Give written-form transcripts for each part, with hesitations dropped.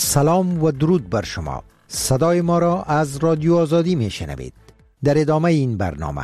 سلام و درود بر شما. صدای ما را از رادیو آزادی می شنوید. در ادامه این برنامه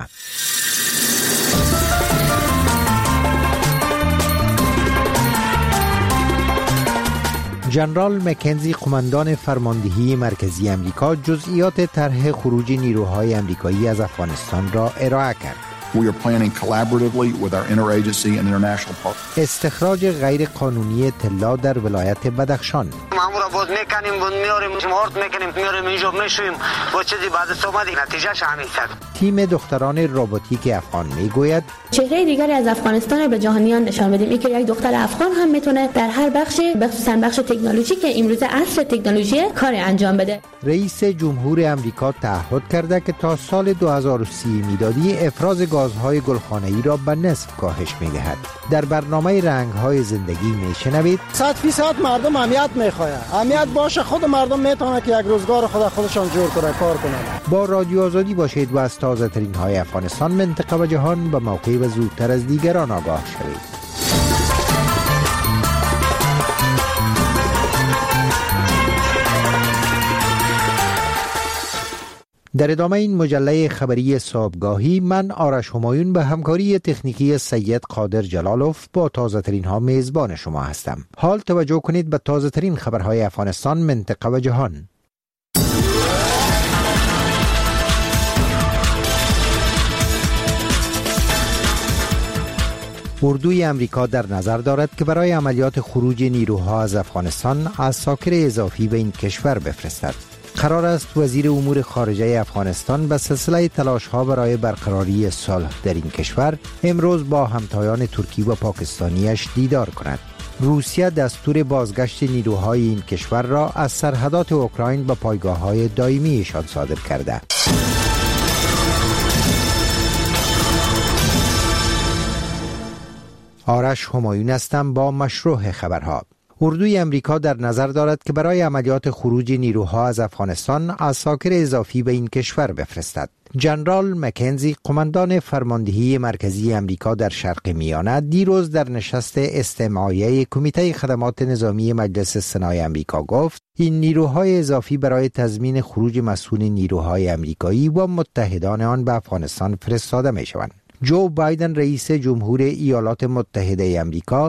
جنرال مکنزی قماندان فرماندهی مرکزی امریکا جزئیات طرح خروج نیروهای امریکایی از افغانستان را ارائه کرد. We are planning collaboratively with our interagency and international partners. استخراج غیر قانونی طلا در ولایت بدخشان. مامورا بود میکنیم و میاریم مارت میکنیم میاریم اینجا میشویم و چیزی بعد از اومد نتیجهش همین شد. تیم دختران رباتیک افغان میگوید چهره دیگری از افغانستان را به جهانیان نشان بدیم. این که یک دختر افغان هم میتونه در هر بخشی خصوصا بخش تکنولوژی که امروز عصر تکنولوژی کار انجام بده. رئیس جمهور امریکا تعهد کرده که تا سال 2030 میلادی افراز گازهای گلخانه‌ای را به نصف کاهش می‌دهد. در برنامه رنگ‌های زندگی میشنوید 100% مردم امنیت می‌خواهند. امنیت باشه خود مردم میتونه که یک روزگار خودشان جور کنه کار کنند. با رادیو آزادی باشید و از تازه‌ترین های افغانستان، منطقه و جهان به موقع و زودتر از دیگران آگاه شوید. در ادامه این مجله خبری صبحگاهی، من آرش همایون به همکاری تکنیکی سید قادر جلالوف با تازه ترین ها میزبان شما هستم. حال توجه کنید به تازه ترین خبرهای افغانستان، منطقه و جهان. اردوی امریکا در نظر دارد که برای عملیات خروج نیروها از افغانستان عساکر اضافی به این کشور بفرستد. قرار است وزیر امور خارجه افغانستان به سلسله تلاش‌ها برای برقراری صلح در این کشور امروز با همتایان ترکی و پاکستانیش دیدار کند. روسیه دستور بازگشت نیروهای این کشور را از سرحدات اوکراین به پایگاه‌های دائمیشان صادر کرده. آرش همایون هستم با مشروع خبرها. اردوی امریکا در نظر دارد که برای عملیات خروج نیروها از افغانستان عساکر اضافی به این کشور بفرستد. جنرال مکنزی قماندان فرماندهی مرکزی امریکا در شرق میانه دیروز در نشست استماعیه کمیته خدمات نظامی مجلس سنای امریکا گفت این نیروهای اضافی برای تضمین خروج مسئول نیروهای امریکایی و متحدان آن به افغانستان فرستاده می شوند. جو بایدن رئیس جمهور ایالات متحده امریکا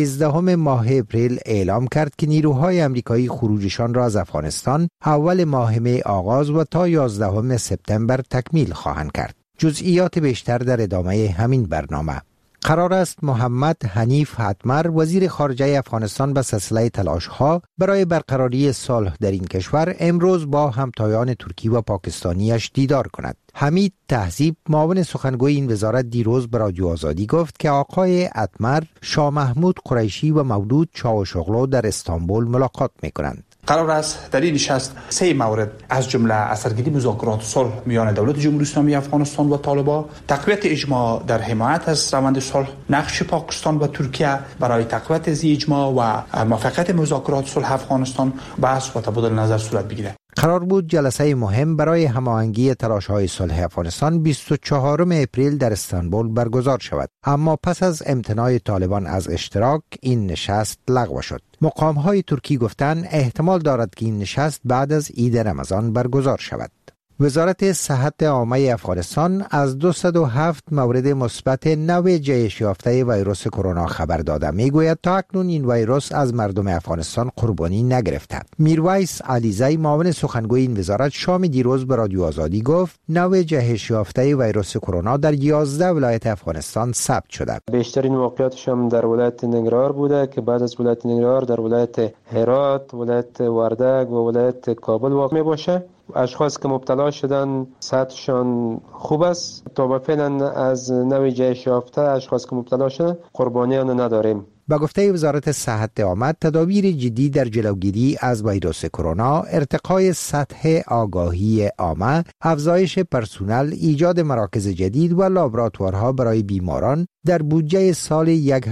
13 ماه اپریل اعلام کرد که نیروهای امریکایی خروجشان را از افغانستان اول ماه می آغاز و تا 11 سپتامبر تکمیل خواهند کرد. جزئیات بیشتر در ادامه همین برنامه. قرار است محمد حنیف حتمر وزیر خارجه افغانستان به سلسله تلاش‌ها برای برقراری صلح در این کشور امروز با همتایان ترکی و پاکستانیش دیدار کند. حمید تهذیب معاون سخنگوی این وزارت دیروز به رادیو آزادی گفت که آقای حتمر شاه محمود قریشی و مولود چاوشوغلو در استانبول ملاقات می‌کنند. قرار است در این نشست 3 مورد از جمله اثرگیری مذاکرات صلح میان دولت جمهوری اسلامی افغانستان و طالبان، تقویت اجماع در حمایت از روند صلح، نقش پاکستان و ترکیه برای تقویت از اجماع و موفقیت مذاکرات صلح افغانستان بحث و تبادل نظر صورت بگیرد. قرار بود جلسه مهم برای هماهنگی تلاش‌های صلح افغانستان 24 اپریل در استانبول برگزار شود، اما پس از امتناع طالبان از اشتراک این نشست لغو شد. مقام‌های ترکی گفتند احتمال دارد که این نشست بعد از عید رمضان برگزار شود. وزارت صحت عامه افغانستان از 207 مورد مثبت نوع جهش یافته ویروس کرونا خبر داده. میگوید تا اکنون این ویروس از مردم افغانستان قربانی نگرفته. میرویس علیزی معاون سخنگوی این وزارت شام دیروز به رادیو آزادی گفت نوع جهش یافته ویروس کرونا در 11 ولایت افغانستان ثبت شده. بیشترین واقعیتش هم در ولایت ننگرهار بوده که بعد از ولایت ننگرهار در ولایت هرات، ولایت وردگ و ولایت کابل واقع می باشه. اشخاص که مبتلا شدن سطحشان خوب است. تا فعلا از نوع جهش یافته اشخاص که مبتلا شدن قربانیان نداریم. با گفته وزارت صحت عامه، تدابیر جدی در جلوگیری از ویروس کرونا، ارتقای سطح آگاهی عامه، افزایش پرسنل، ایجاد مراکز جدید و لابراتوارها برای بیماران در بودجه سال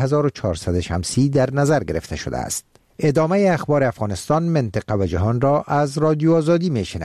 1400 شمسی در نظر گرفته شده است. ادامه اخبار افغانستان، منطقه و جهان را از رادیو آزادی میشنوید.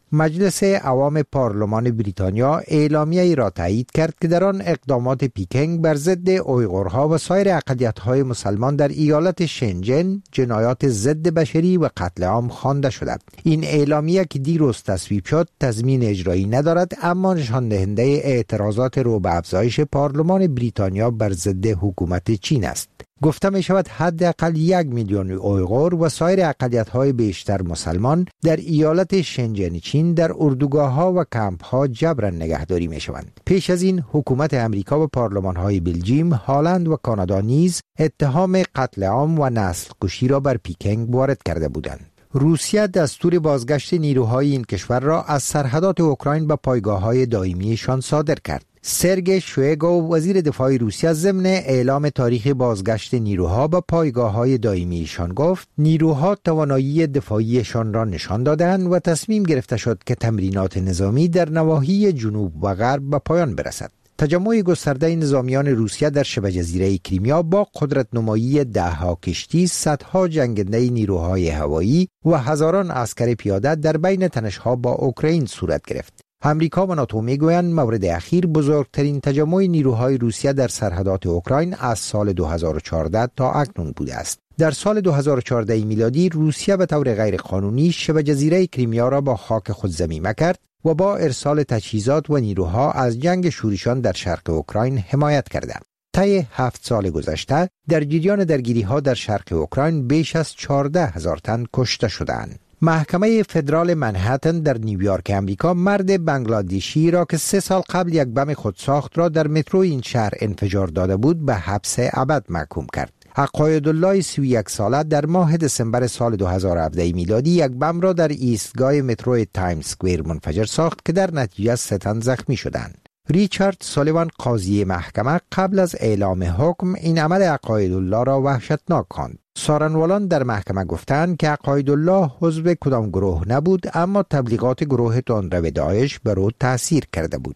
مجلس عوام پارلمان بریتانیا اعلامیه‌ای را تایید کرد که در آن اقدامات پیکنگ بر ضد اویغورها و سایر اقلیت‌های مسلمان در ایالت شنژن جنایات ضد بشری و قتل عام خوانده شده. این اعلامیه که دیروز تصویب شد تضمین اجرایی ندارد، اما نشان دهنده اعتراضات رو به افزایش پارلمان بریتانیا بر ضد حکومت چین است. گفته می شود حداقل 1 میلیون اویغور و سایر اقلیت‌های بیشتر مسلمان در ایالت شنژن چین در اردوگاه‌ها و کمپ‌ها جبران نگهداری می شوند. پیش از این حکومت امریکا و پارلمان‌های بلژیم، هالند و کانادا نیز اتهام قتل عام و نسل کشی را بر پیکنگ وارد کرده بودند. روسیه دستور بازگشت نیروهای این کشور را از سرحدات اوکراین به پایگاه‌های دائمیشان صادر کرد. سرگئی شویگو وزیر دفاع روسیه ضمن اعلام تاریخ بازگشت نیروها به پایگاه‌های دائمیشان گفت نیروها توانایی دفاعیشان را نشان دادند و تصمیم گرفته شد که تمرینات نظامی در نواحی جنوب و غرب به پایان برسد. تجمع گسترده نظامیان روسیه در شبه جزیره کریمیا با قدرت نمایی 10 کشتی، صدها جنگنده نیروهای هوایی و هزاران عسکر پیاده در بین تنش‌ها با اوکراین صورت گرفت. امریکا و ناتو میگویند مورد اخیر بزرگترین تجمع نیروهای روسیه در سرحدات اوکراین از سال 2014 تا اکنون بوده است. در سال 2014 میلادی روسیه به طور غیرقانونی شبه جزیره کریمیا را با خاک خود ضمیمه کرد و با ارسال تجهیزات و نیروها از جنگ شورشان در شرق اوکراین حمایت کرده. طی 7 سال گذشته در جریان درگیری‌ها در شرق اوکراین بیش از 14,000 تن کشته شدند. محکمه فدرال منهتن در نیویورک امریکا مرد بنگلادیشی را که 3 سال قبل یک بم خودساخت را در مترو این شهر انفجار داده بود به حبس ابد محکوم کرد. عقایدالله 31 ساله در ماه دسامبر سال 2017 میلادی یک بم را در ایستگاه مترو تایمز اسکوئر منفجر ساخت که در نتیجه 3 تن زخمی شدند. ریچارد سولیوان قاضی محکمه قبل از اعلام حکم این عمل عقایدالله را وحشتناک خواند. سارنوالان در محکمه گفتند که عقایدالله عضو کدام گروه نبود، اما تبلیغات گروه تندرو داعش بر او تأثیر کرده بود.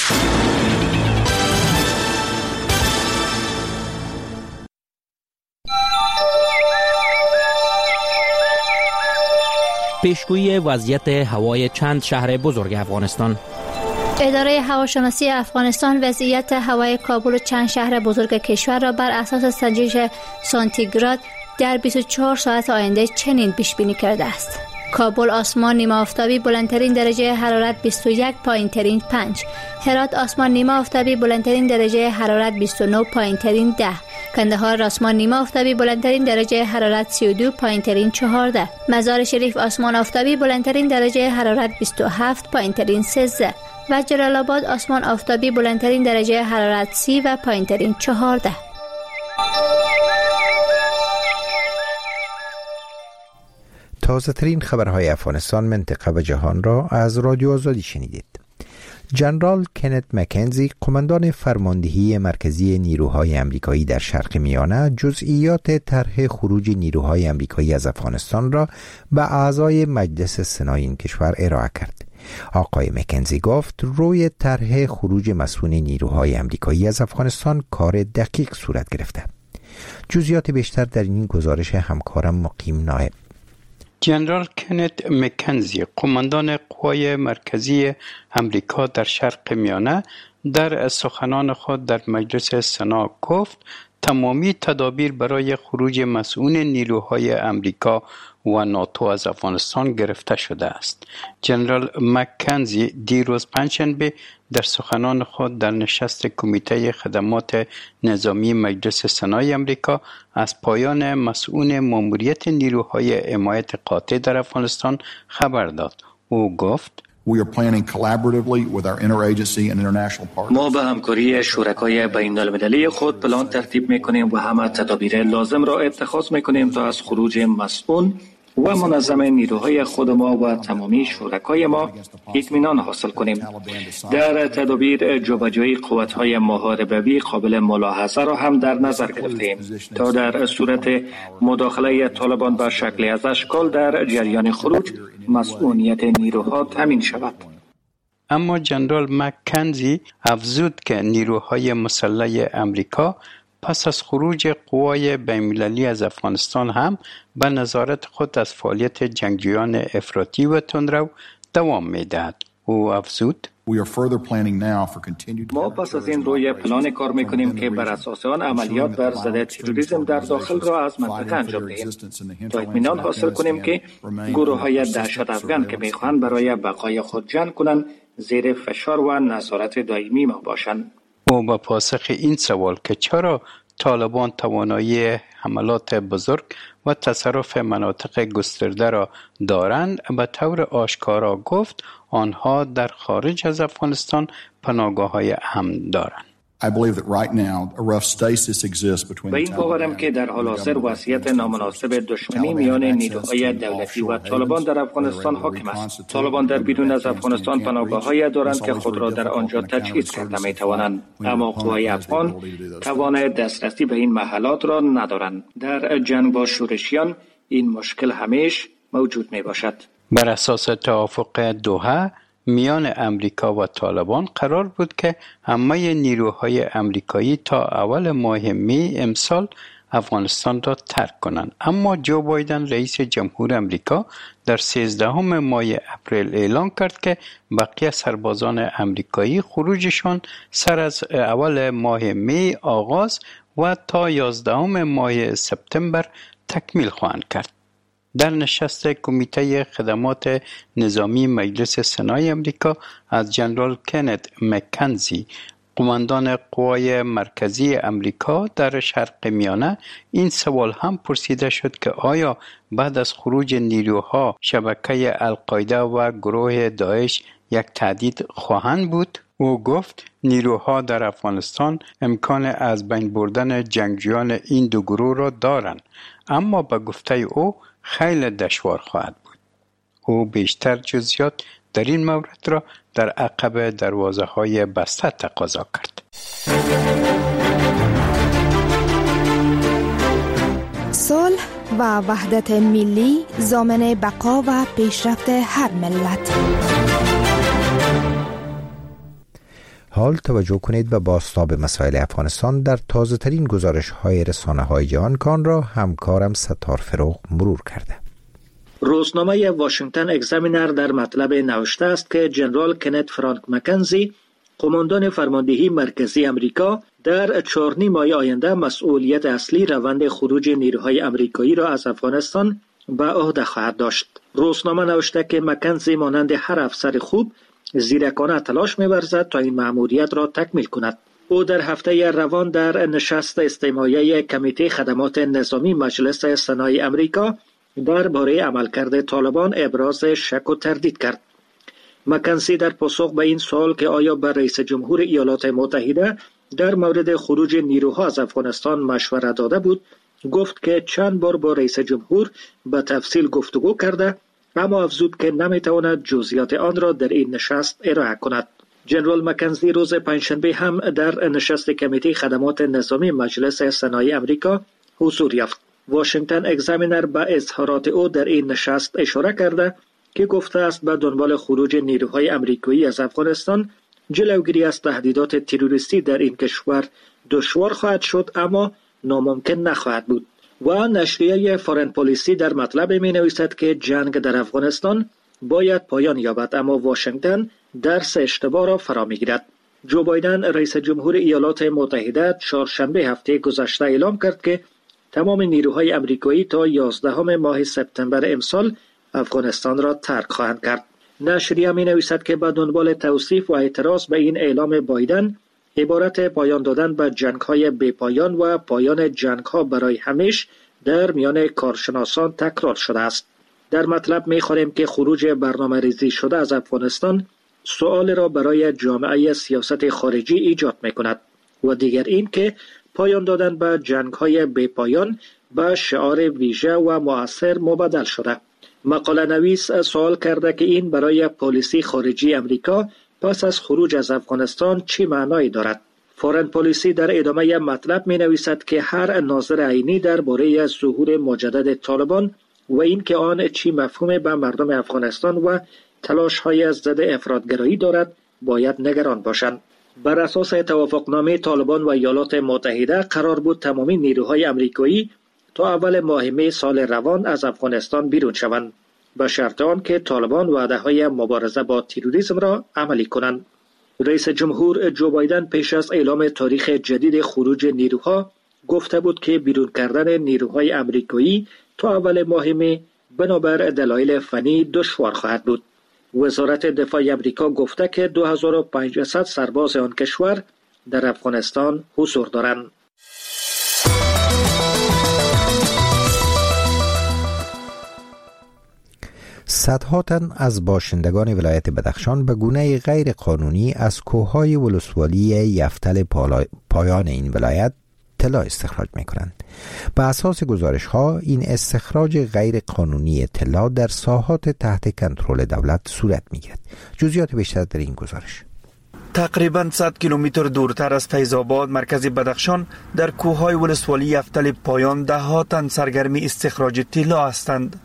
پیشگویی وضعیت هوای چند شهر بزرگ افغانستان. اداره هواشناسی افغانستان وضعیت هوای کابل و چند شهر بزرگ کشور را بر اساس سنجش سانتیگراد در 24 ساعت آینده چنین پیش بینی کرده است: کابل آسمان نیمه آفتابی بلندترین درجه حرارت 21، پایینترین 5. هرات آسمان نیمه آفتابی بلندترین درجه حرارت 29، پایینترین 10. کندهار آسمان نیمه آفتابی بلندترین درجه حرارت 32، پایینترین 14. مزار شریف آسمان آفتابی بلندترین درجه حرارت 27، پایینترین 13. و جلال آباد آسمان آفتابی بلندترین درجه حرارت 30 و پایینترین 14. تازه ترین خبرهای افغانستان، منطقه و جهان را از رادیو آزادی شنیدید. جنرال کنت مکنزی، قماندان فرماندهی مرکزی نیروهای امریکایی در شرق میانه، جزئیات طرح خروج نیروهای امریکایی از افغانستان را به اعضای مجلس سنای این کشور ارائه کرد. آقای مکنزی گفت روی طرح خروج مسئول نیروهای امریکایی از افغانستان کار دقیق صورت گرفته. جزئیات بیشتر در این گزارش همکارم مقیم نایب. جنرال کنت مکنزی، قماندان قوای مرکزی امریکا در شرق میانه، در سخنان خود در مجلس سنا گفت تمامی تدابیر برای خروج مسئول نیروهای امریکا و ناتو از افغانستان گرفته شده است. جنرال مکنزی دیروز پنجشنبه در سخنان خود در نشست کمیته خدمات نظامی مجلس سنای امریکا از پایان مسئول ماموریت نیروهای حمایت قاطع در افغانستان خبر داد. او گفت ما به همکاری شرکای بین المللی خود پلان ترتیب میکنیم و همه تدابیر لازم را اتخاذ میکنیم تا از خروج مسئول و منظم نیروهای خود ما و تمامی شرکای ما اطمینان حاصل کنیم. در تدابیر جابجایی قوت‌های محاربه‌ای قابل ملاحظه را هم در نظر گرفتیم تا در صورت مداخله طالبان به شکلی از اشکال در جریان خروج مسئولیت نیروها تامین شود. اما جنرال مکنزی افزود که نیروهای مسلح امریکا پس از خروج قوای بین‌المللی از افغانستان هم به نظارت خود از فعالیت جنگجویان افراطی و تندرو دوام می‌دهد. او افزود: ما پس از این روی پلان کار میکنیم که بر اساس آن عملیات بر ضد تروریسم در داخل را از منطقه انجام دهیم تا اطمینان حاصل کنیم که گروه‌های دهشت افغان که میخواهند برای بقای خود جنگ کنند زیر فشار و نظارت دائمی ما باشند. او به پاسخ این سوال که چرا طالبان توانایی حملات بزرگ و تصرف مناطق گسترده را دارند به طور آشکارا گفت آنها در خارج از افغانستان پناهگاه‌های امن دارند. به این باورم که در حال حاضر وضعیت نامناسب دشمنی میان نیروهای دولتی و طالبان در افغانستان حاکم است. طالبان در بیرون از افغانستان پناهگاه‌هایی دارند که خود را در آنجا تجهیز کرده می‌توانند، اما قوای افغان توان دسترسی به این محلات را ندارند. در جنگ با شورشیان این مشکل همیشه موجود میباشد. بر اساس توافق دوحه میان امریکا و طالبان قرار بود که همه نیروهای امریکایی تا اول ماه می امسال افغانستان را ترک کنند، اما جو بایدن رئیس جمهور امریکا در 13 ماه اپریل اعلام کرد که بقیه سربازان امریکایی خروجشان سر از اول ماه می آغاز و تا 11 ماه سپتامبر تکمیل خواهند کرد. در نشست کمیته خدمات نظامی مجلس سنای امریکا از جنرال کنت مکنزی، قماندان قوای مرکزی امریکا در شرق میانه، این سوال هم پرسیده شد که آیا بعد از خروج نیروها شبکه القاعده و گروه داعش یک تهدید خواهند بود؟ او گفت نیروها در افغانستان امکان از بین بردن جنگجویان این دو گروه را دارند، اما به گفته او خیلی دشوار خواهد بود. او بیشتر جزئیات در این مورد را در عقب دروازه‌های بسته تقاضا کرد. صلح و وحدت ملی ضامن بقا و پیشرفت هر ملت. حال توجه کنید به بازتاب مسائل افغانستان در تازه ترین گزارش های رسانه های جهان کان را همکارم ستار فروغ مرور کرده. روزنامه واشنگتن اگزامینر در مطلب نوشته است که جنرال کنت فرانک مکنزی، قماندان فرماندهی مرکزی امریکا، در 4 ماه آینده مسئولیت اصلی روند خروج نیروهای امریکایی را از افغانستان به عهده خواهد داشت. روزنامه نوشته که مکنزی مانند هر افسر خوب زیرکانه تلاش می‌ورزد تا این مأموریت را تکمیل کند. او در هفته روان در نشست استماعیه کمیته خدمات نظامی مجلس سنای امریکا درباره عملکرد طالبان ابراز شک و تردید کرد. مکنزی در پاسخ به این سوال که آیا به رئیس جمهور ایالات متحده در مورد خروج نیروها از افغانستان مشوره داده بود، گفت که چند بار با رئیس جمهور به تفصیل گفتگو کرده، اما افزود که نمیتواند جزئیات آن را در این نشست ارائه کند. جنرال مکنزی روز پنجشنبه هم در نشست کمیته خدمات نظامی مجلس سنای امریکا حضور یافت. واشنگتن اگزامینر به اظهارات او در این نشست اشاره کرده که گفته است به دنبال خروج نیروهای امریکایی از افغانستان جلوگیری از تهدیدات تروریستی در این کشور دشوار خواهد شد، اما ناممکن نخواهد بود. و نشریه فارن پالیسی در مطلب می نویسد که جنگ در افغانستان باید پایان یابد، اما واشنگتن درس اشتباه را فرا می گیرد. جو بایدن رئیس جمهور ایالات متحده چهارشنبه هفته گذشته اعلام کرد که تمام نیروهای امریکایی تا 11 ماه سپتامبر امسال افغانستان را ترک خواهند کرد. نشریه می نویسد که به دنبال توصیف و اعتراض به این اعلام بایدن، عبارت پایان دادن به جنگ‌های بی‌پایان و پایان جنگ‌ها برای همیشه در میان کارشناسان تکرار شده است. در مطلب می‌خوانیم که خروج برنامه‌ریزی شده از افغانستان سؤال را برای جامعه سیاست خارجی ایجاد می‌کند و دیگر این که پایان دادن به جنگ‌های بی‌پایان به شعار ویژه و مؤثر مبدل شده. مقاله نویس سوال کرده که این برای پالیسی خارجی امریکا پس از خروج از افغانستان چی معنایی دارد؟ فارن پالیسی در ادامه مطلب می نویسد که هر ناظر عینی درباره ظهور مجدد طالبان و این که آن چی مفهوم به مردم افغانستان و تلاش های ضد افراطگرایی دارد باید نگران باشند. بر اساس توافقنامه طالبان و ایالات متحده قرار بود تمامی نیروهای امریکایی تا اول ماه می سال روان از افغانستان بیرون شوند. به شرط آنکه طالبان وعده‌های مبارزه با تروریسم را عملی کنند. رئیس جمهور جو بایدن پیش از اعلام تاریخ جدید خروج نیروها گفته بود که بیرون کردن نیروهای امریکایی تا اول ماه می بنابر دلایل فنی دشوار خواهد بود. وزارت دفاع امریکا گفته که 2500 سرباز آن کشور در افغانستان حضور دارند. صدها تن از باشندگان ولایت بدخشان به گونه غیر قانونی از کوههای ولسوالی یفتل پایان این ولایت طلا استخراج می کنند. به اساس گزارش ها این استخراج غیر قانونی طلا در ساحات تحت کنترل دولت صورت می گیرد. جزئیات بیشتر در این گزارش. تقریباً 100 کیلومتر دورتر از فیض‌آباد مرکز بدخشان در کوههای ولسوالی یفتل پایان ده ها تن سرگرمی استخراج طلا هستند.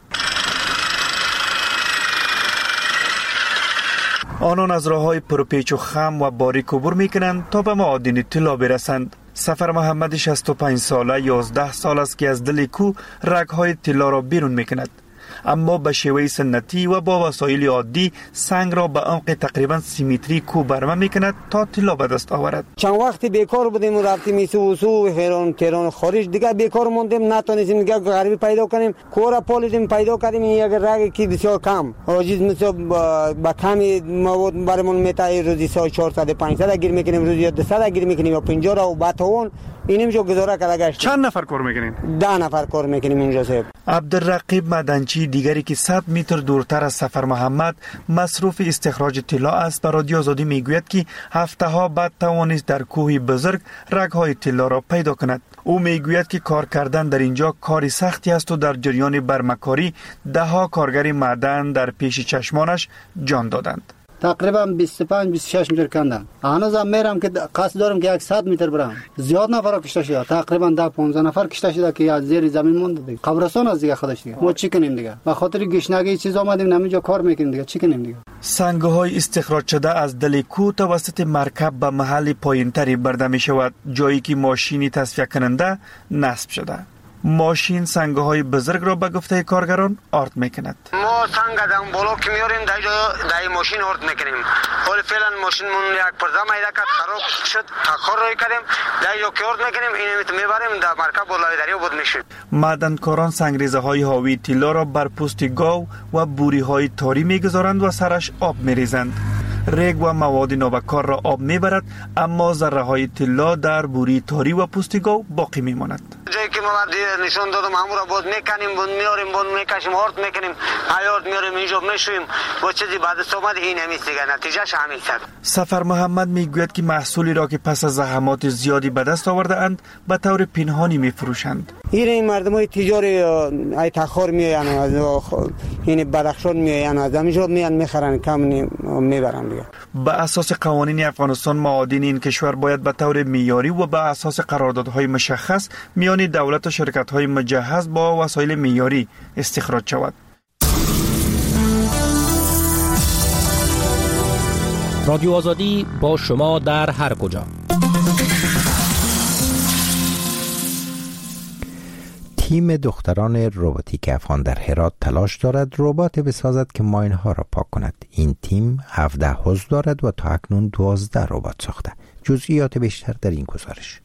آنان از راه‌های پرپیچ و خم و باریک عبور می‌کنند تا به معادن طلا برسند. سفر محمد 65 ساله 11 سال است که از دل کوه رگ‌های طلا را بیرون می‌کند. اما به شیوه سنتی و با وسایل عادی سنگ را به عمق تقریبا 30 متری کوه برمه میکند تا طلا به دست آورد. چند وقتی بیکار بودیم و رفتیم میسو تهران خارج دیگه بیکار موندیم، نتونستیم دیگه غریبی پیدا کنیم. کورا پالیدیم پیدا کردیم یک رگ کی بسیار کم عاجز مثل با کمی مواد برامون میتای روزی 400 500 گیر میکنیم، روزی 200 گیر میکنیم یا 50 را و بعد اون اینم جو گزاره کرده گشت. چند نفر کار میکنین؟ 10 نفر کار میکنیم اینجا صاحب. عبدالرقیب مدنچی دیگری که 100 متر دورتر از سفر محمد مصروف استخراج طلا است به رادیو آزادی میگوید که هفته ها بعد توانست در کوه بزرگ رگ‌های طلا را پیدا کند. او میگوید که کار کردن در اینجا کاری سختی است و در جریان برمکاری ده ها کارگر معدن در پیش چشمانش جان دادند. تقریبا 25 26 متر کندم. هنوزم میرم که قصد دارم که 100 متر برم. زیاد نفر کشته شده، تقریبا 10 15 نفر کشته شده که از زیر زمین مونده دیگه. قبرستان از دیگه خودش دیگه. ما چی کنیم دیگه؟ به خاطر گشنگی چیز اومدیم همینجا کار میکنیم دیگه. چی کنیم دیگه؟ سنگ‌های استخراج شده از دل کوه توسط مرکب به محل پایین‌تری برده می شود، جایی که ماشینی تصفیه کننده نصب شده. ماشین سنگ‌های بزرگ را به گفته کارگران آرد میکند. ما سنگ دم بالا که میاریم دای ماشین آرد میکنیم. حالا فعلا ماشینمون یک پرزه میده که خراب شد، تاخیر روی کردیم، دای که آرد میکنیم اینو میبریم در مرکب بالای دریا بود میشیم. معدنکاران سنگریزه‌های حاوی طلا را بر پوست گاو و بوری‌های تاری میگذارند و سرش آب میریزند. ریگ و مواد نابکار را آب میبرد، اما ذره‌های طلا در بوری تاری و پوست گاو باقی میماند. جایی که ما نشون دادم همون را بود میکنیم، بود میاریم، بود میکشیم، آرد میکنیم، آرد میاریم اینجا میشویم و چیزی بعد از اومد این همیست دیگه، نتیجهش همین است. سفر محمد میگوید که محصولی را که پس از زحمات زیادی به دست آورده اند به طور پنهانی میفروشند. این مردمای تجاری ای تاخر میان از این بدخشان میان از همینجا میان میخرن، کم میبرن دیگه. به اساس قوانین افغانستان معادن این کشور باید به طور معیاری و به اساس قراردادهای مشخص میان دولت و شرکت‌های مجهز با وسایل معیاری استخراج شود. رادیو آزادی با شما در هر کجا. تیم دختران روباتیک افغان در هرات تلاش دارد ربات بسازد که ماین‌ها را پاک کند. این تیم 17 عضو دارد و تا اکنون 12 ربات ساخته. جزئیات بیشتر در این گزارش.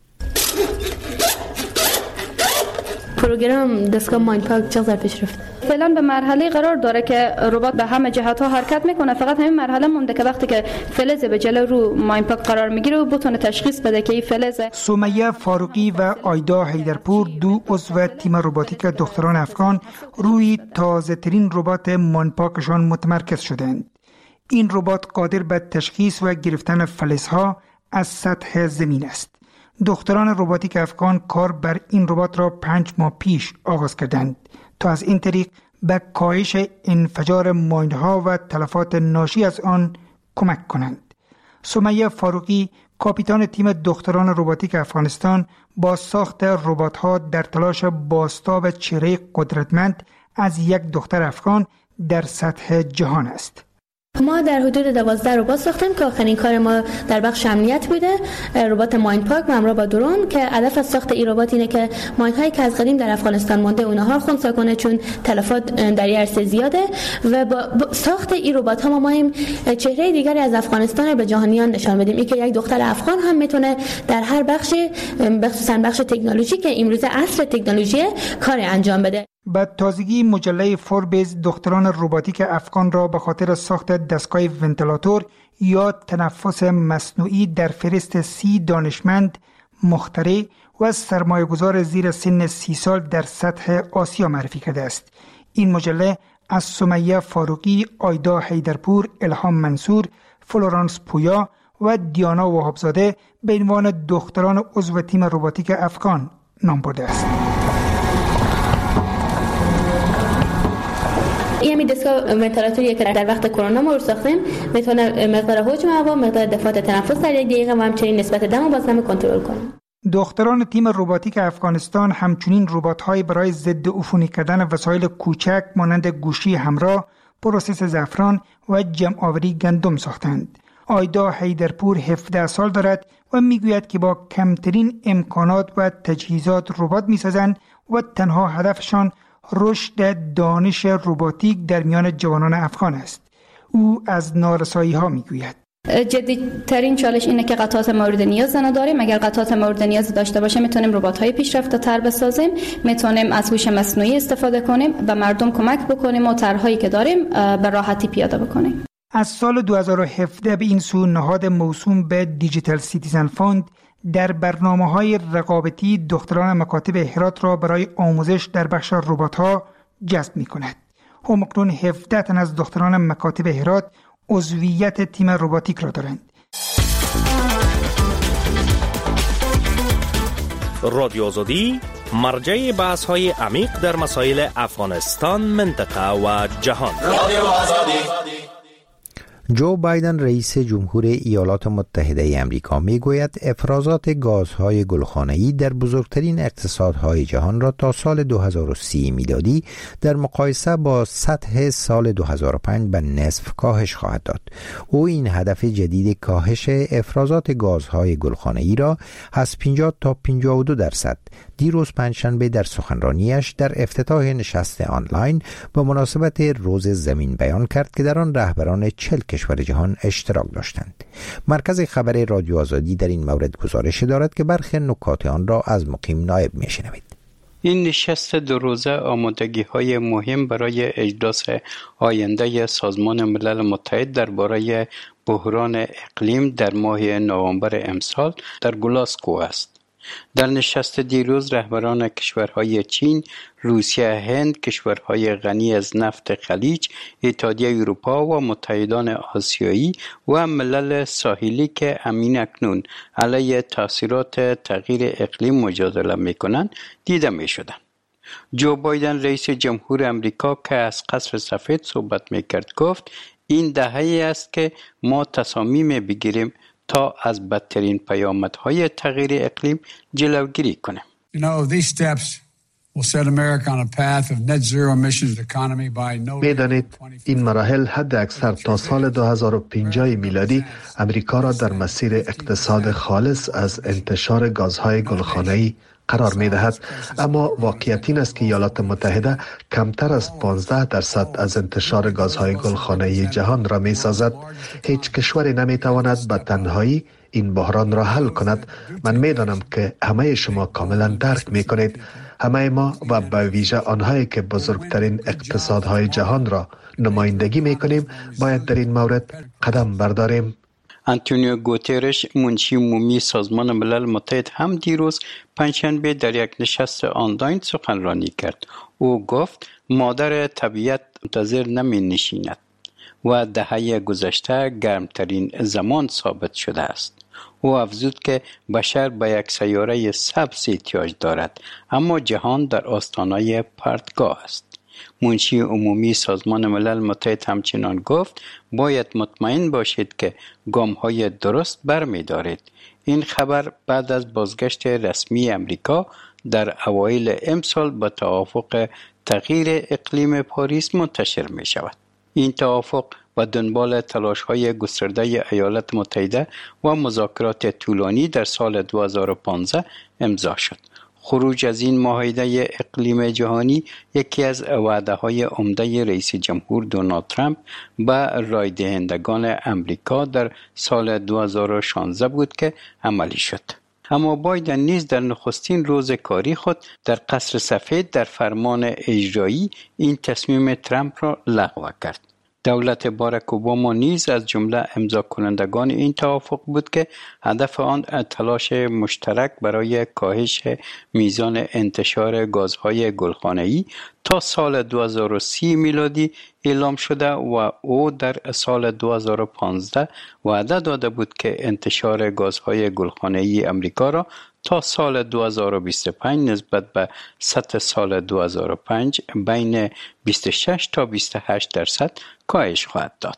پروگرام دستگاه ماین پاک چقدر پیش رفت؟ فعلا به مرحله قرار داره که ربات به همه جهت ها حرکت میکنه. فقط همین مرحله مونده که وقتی که فلز به جلو رو ماین پاک قرار میگیره و بتونه تشخیص بده که این فلزه. سمیه فاروقی و آیدا حیدرپور دو عضو تیم رباتیک دختران افغان روی تازه ترین ربات ماین پاکشان متمرکز شدند. این ربات قادر به تشخیص و گرفتن فلزها از سطح زمین است. دختران رباتیک افغان کار بر این ربات را 5 ماه پیش آغاز کردند تا از این طریق به کاهش انفجار ماین‌ها و تلفات ناشی از آن کمک کنند. سمیه فاروقی کاپیتان تیم دختران رباتیک افغانستان با ساخت ربات‌ها در تلاش بازتاب چهره قدرتمند از یک دختر افغان در سطح جهان است. ما در حدود 12 ربات ساختیم که آخرین کار ما در بخش امنیت بوده، ربات ماین پاک و همراه با درون، که هدف از ساخت این ربات اینه که ماین هایی که از قدیم در افغانستان مونده اونها رو خنثی کنه، چون تلفات در این عرصه زیاده و با ساخت این ربات ها ما مایم چهره دیگری از افغانستان رو به جهانیان نشان بدیم، این که یک دختر افغان هم میتونه در هر بخشی، خصوصا بخش تکنولوژی که امروز عصر تکنولوژی، کار انجام بده. به تازگی مجله فوربز دختران روباتیک افغان را به خاطر ساخت دستگاه ونتیلاتور یا تنفس مصنوعی در فهرست 30 دانشمند، مخترع و سرمایه‌گذار زیر سن 30 سال در سطح آسیا معرفی کرده است. این مجله از سمیه فاروقی، آیدا حیدرپور، الهام منصور، فلورانس پویا و دیانا وهابزاده به عنوان دختران عضو تیم روباتیک افغان نام برده است. این دستگاه ونتیلاتوری که در وقت کرونا ما رو ساختیم میتونه مقدار حجم هوا، مقدار دفعات تنفس در یک دقیقه و همچنین نسبت دم و بازدم کنترل کنه. دختران تیم روباتیک افغانستان همچنین ربات‌های برای ضد عفونی کردن وسایل کوچک مانند گوشی همراه، پروسس زعفران و جمع‌آوری گندم ساختند. آیدا حیدرپور 17 سال دارد و میگوید که با کمترین امکانات و تجهیزات ربات میسازند و تنها هدفشان رشد دانش روباتیک در میان جوانان افغان است. او از نارسایی ها میگوید جدی ترین چالش اینه که قطعات مورد نیاز نداریم. اگر قطعات مورد نیاز داشته باشه میتونیم ربات‌های پیشرفته تر بسازیم، میتونیم از هوش مصنوعی استفاده کنیم و مردم کمک بکنیم و طرح‌هایی که داریم به راحتی پیاده بکنیم. از سال 2017 به این سو نهاد موسوم به دیجیتال سیتیزن فاند در برنامه‌های رقابتی دختران مکاتب هرات را برای آموزش در بخش ربات‌ها جذب می‌کند. همکنون 17 تن از دختران مکاتب هرات عضویت تیم روباتیک را دارند. رادیو آزادی مرجع بحث‌های عمیق در مسائل افغانستان، منطقه و جهان. رادیو آزادی. جو بایدن رئیس جمهور ایالات متحده آمریکا میگوید افرازات گازهای گلخانه‌ای در بزرگترین اقتصادهای جهان را تا سال 2030 میلادی در مقایسه با سطح سال 2005 به نصف کاهش خواهد داد. او این هدف جدید کاهش افرازات گازهای گلخانه‌ای را از 50 تا 52% دیروز پنجشنبه در سخنرانیش در افتتاح نشست آنلاین با مناسبت روز زمین بیان کرد که در آن رهبران 40 کشور جهان اشتراک داشتند. مرکز خبر رادیو آزادی در این مورد گزارش دارد که برخی نکات آن را از مقیم نایب میشنوید. این نشست 2 روزه آمادگی‌های مهم برای اجلاس آینده سازمان ملل متحد درباره بحران اقلیم در ماه نوامبر امسال در گلاسگو است. در نشست دیروز رهبران کشورهای چین، روسیه، هند، کشورهای غنی از نفت خلیج، اتحادیه اروپا و متحدان آسیایی و ملل ساحلی که همین اکنون علیه تاثیرات تغییر اقلیم مجادله می‌کنند دیده می‌شدند. جو بایدن رئیس جمهور امریکا که از قصر سفید صحبت می‌کرد گفت این دهه‌ای است که ما تصامیم بگیریم تا از بدترین پیامدهای تغییر اقلیم جلوگیری کنیم. می‌دانید این مراحل حد اکثر تا سال 2050 میلادی امریکا را در مسیر اقتصاد خالص از انتشار گازهای گلخانه‌ای قرار می‌دهد، اما واقعیت این است که ایالات متحده کمتر از 15% از انتشار گازهای گلخانه‌ای جهان را می‌سازد. هیچ کشوری نمی‌تواند به تنهایی این بحران را حل کند. من می‌دانم که همه شما کاملا درک می‌کنید. همه ما و به ویژه آنهایی که بزرگترین اقتصادهای جهان را نمایندگی می‌کنیم باید در این مورد قدم برداریم. آنتونیو گوترش منشی عمومی سازمان ملل متحد هم دیروز پنجشنبه در یک نشست آنلاین سخنرانی کرد. او گفت مادر طبیعت منتظر نمی نشیند و دهه گذشته گرمترین زمان ثابت شده است. او افزود که بشر به یک سیاره سبز احتیاج دارد، اما جهان در آستانه پرتگاه است. منشی عمومی سازمان ملل متحد همچنان گفت باید مطمئن باشید که گام‌های درست برمی‌دارید. این خبر بعد از بازگشت رسمی امریکا در اوایل امسال به توافق تغییر اقلیم پاریس منتشر می‌شود. این توافق و دنبال تلاش‌های گسترده ایالات متحده و مذاکرات طولانی در سال 2015 امضا شد. خروج از این معاهده اقلیم جهانی یکی از وعده‌های عمده رئیس جمهور دونالد ترامپ به رای دهندگان امریکا در سال 2016 بود که عملی شد. اما بایدن نیز در نخستین روز کاری خود در قصر سفید در فرمان اجرایی این تصمیم ترامپ را لغو کرد. دولت باراک اوباما نیز از جمله امضا کنندگان این توافق بود که هدف آن تلاش مشترک برای کاهش میزان انتشار گازهای گلخانه‌ای تا سال 2030 میلادی اعلام شده و او در سال 2015 وعده داده بود که انتشار گازهای گلخانه‌ای امریکا را تا سال 2025 نسبت به سطح سال 2005 بین 26 تا 28% کاهش خواهد داد.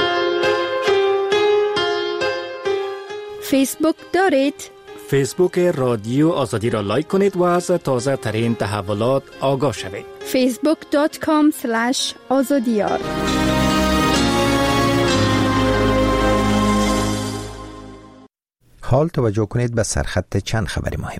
فیسبوک دارید؟ فیسبوک رادیو آزادی را لایک کنید و از تازه ترین تحولات آگاه شوید. facebook.com/azadiyar. حال توجه کنید به سرخط چند خبر مهم.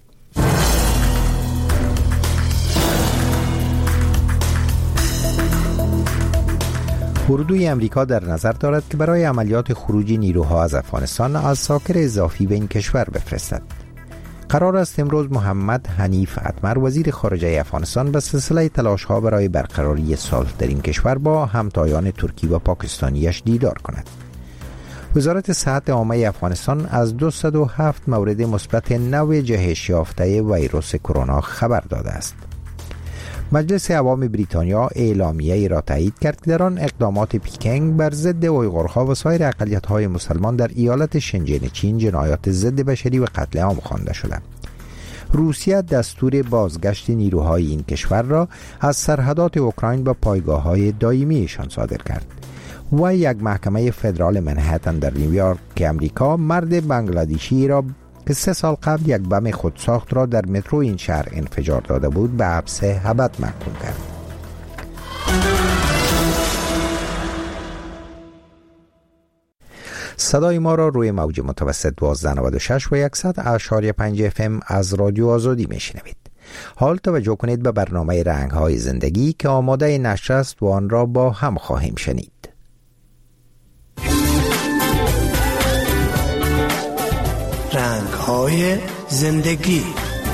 اردوی امریکا در نظر دارد که برای عملیات خروج نیروها از افغانستان عساکر اضافی به این کشور بفرستد. قرار است امروز محمد حنیف اتمر وزیر خارجه افغانستان به سلسله تلاش‌ها برای برقراری صلح در این کشور با همتایان ترکی و پاکستانیش دیدار کند. وزارت صحت عامه افغانستان از 207 مورد مثبت نوع جهش یافته ویروس کرونا خبر داده است. مجلس عوام بریتانیا اعلامیه‌ای را تایید کرد که در آن اقدامات پیکنگ بر ضد اویغورها و سایر اقلیت‌های مسلمان در ایالت شنژن چین جنایات ضد بشری و قتل عام خوانده شده. روسیه دستور بازگشت نیروهای این کشور را از سرحدات اوکراین به پایگاه‌های دائمیشان صادر کرد. و یک محکمه فدرال منهتن در نیویورک که امریکا مرد بنگلادیشی را که 3 سال قبل یک بم خودساخت را در مترو این شهر انفجار داده بود به حبس ابد محکوم کرد. صدای ما را روی موج متوسط 1296 و 100.5 FM از رادیو آزادی میشنوید. حال توجه کنید به برنامه رنگ‌های زندگی که آماده نشر است و آن را با هم خواهیم شنید. رنگ‌های زندگی.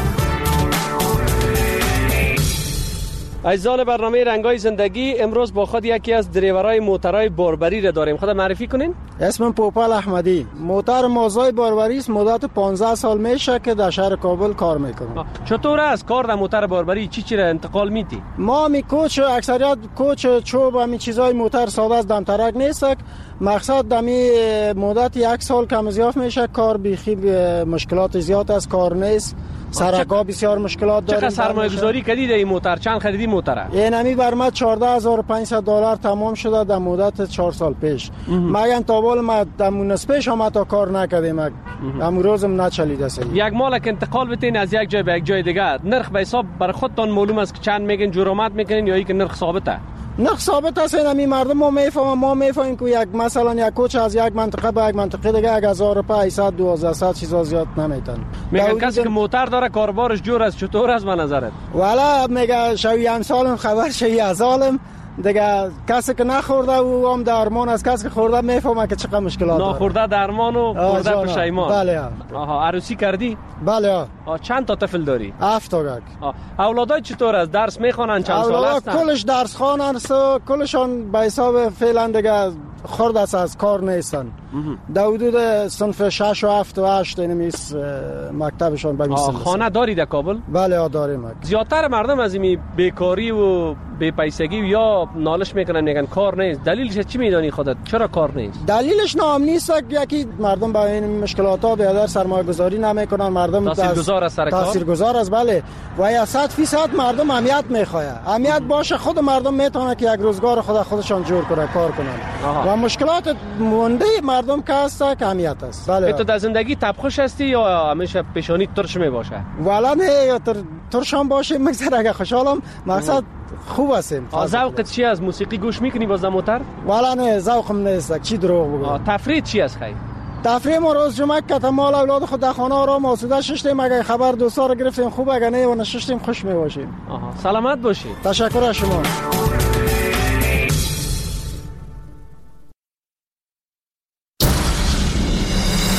عزیزان برنامه رنگ‌های زندگی، امروز با خود یکی از دریورای موترهای باربری را داریم. خود معرفی کنین؟ اسمم پوپل احمدی. موتر مازای باربری است. مدت 15 سال میشه که در شهر کابل کار میکنم. چطور است کار در موتر باربری؟ چی را انتقال میدی؟ ما می کوچ اکثریت کوچ چوب همین چیزای موتر ساده از دمترک نیست. مقصد دمی مدت 1 سال کم زیاد میشه. کار بیخی مشکلات زیاد است، کار نیست. سرکا بسیار مشکلات داریم. چقدر سرمایه گذاری کردی در این موتر؟ چند خریدی موتر؟ اینمی بر من $14,500 تمام شده در مدت 4 سال پیش. مگن تا بال ما در نسبش هم تا کار نکردیم. امروزم نچلیده است. یک مالک انتقال بتین از یک جای به یک جای دیگه، نرخ به حساب بر خودتان معلوم است که چند میگن جرامت میکنین یا اینکه نرخ ثابته؟ نرخ ثابت است. اینمی مردم ما میفهمیم که یک مثلا یک کوچ از یک منطقه به یک منطقه دیگه 1,500 1200 چیزا زیاد نمیتن. میگن کسی که موتر داره کاربارش جور است. چطور است به نظرت؟ والا میگه شوی امسالم خبر شوی ازالم دیگه. کسی که نخورده او هم درمان از کسی که خورده میفهمه که چقدر مشکلات داره. نخورده درمان و خورده پشیمان. بله. آها. عروسی کردی؟ بله. چند تا طفل داری؟ 7 تا. اولادای چطور است؟ درس میخوانن؟ چند سال هستن؟ کلش درس خوانن، کلشون به حساب فعلا دیگه خرد است، از کار نیستن. در حدود صنف 6 و 7 و 8 اینمیس مکتبشون به میسن. خانه داری در کابل؟ بله داریم. زیادتر مردم از این بیکاری و بی پیسگی یا نالش میکنن میگن کار نیست. دلیلش چی میدانی خودت؟ چرا کار نیست؟ دلیلش نام نیست. یکی مردم با این مشکلات ها بیادر سرمایه گذاری نمیکنن. مردم تاثیرگذار است سر کار. تاثیرگذار است بله. و 100% مردم اهمیت میخواه. اهمیت باشه خود مردم میتونه که یک روزگار خودشان جور کنه، کار کنن. و مشکلات مونده مردم که هست که اهمیت است. بله. تو در زندگی تبخوش هستی یا همیشه پیشانی ترش می باشه؟ والا نه ترش هم باشه مگذره. اگه خوشحالم مقصد خوب هستیم. ذوقت چی از موسیقی گوش میکنی باز موتر؟ والا نه ذوقم نیست. چی دروغ بگم. تفریح چی است خیر؟ تفریح ما روز جمعه که مال اولاد خود در خانه آرام آسوده ششتیم. اگه خبر دوستا رو گرفتیم خوب، اگه نه و نششتیم خوش میباشیم. سلامت باشید. تشکر از شما.